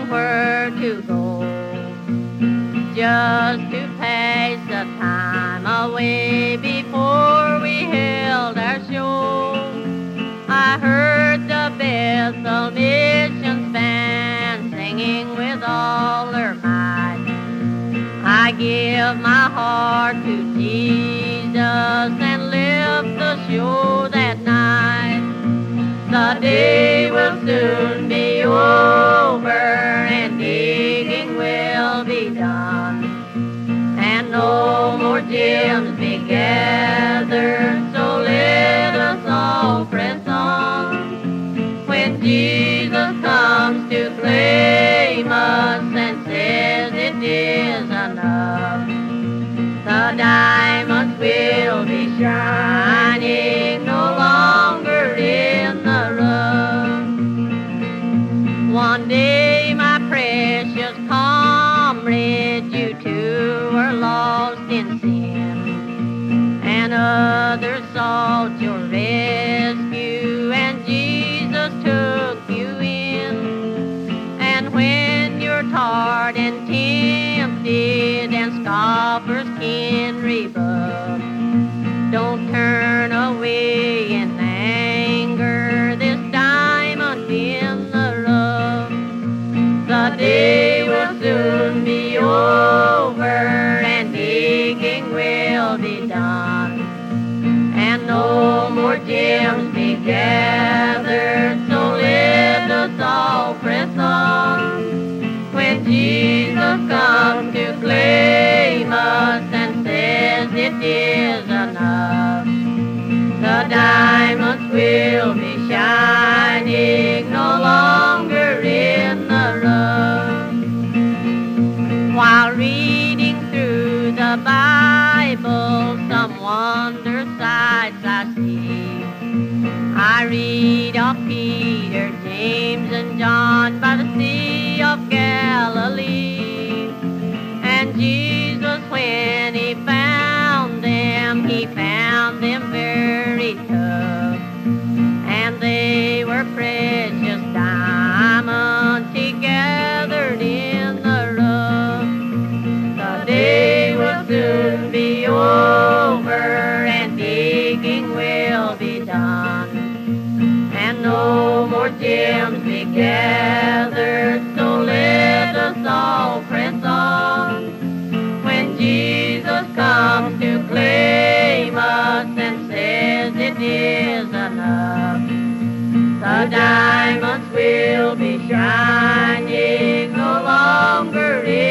where to go, just to pass the time away before we held our show. I heard the Bethel Mission band singing with all their might. I give my heart to Jesus and left the show that night. The day will soon be over and digging will be done, and no more gems be gathered, so let us all press on. When Jesus comes to claim us and says it is enough, the diamonds will be shining no longer in the rough. One day, my precious comrade, you too were lost in sin, and others sought your rescue, and Jesus took you in. And when you're tired and tempted and scoffers can rebuff, don't turn away in anger, this diamond in the rough. The day will soon be over and digging will be done, and no more gems be gathered, so let us all press on. When Jesus comes to claim us and says it is enough, the diamonds will be shining no longer in the rough. While reading through the Bible, some wonder sights I see. I read of Peter, James, and John by the Sea of Galilee. And Jesus, when he found them very tough. And they were precious diamonds he gathered in the rough. The day will soon be over and digging will be done, and no more gems be gathered, so let us all press on. When Jesus comes to claim us and says it is enough, the diamonds will be shining no longer in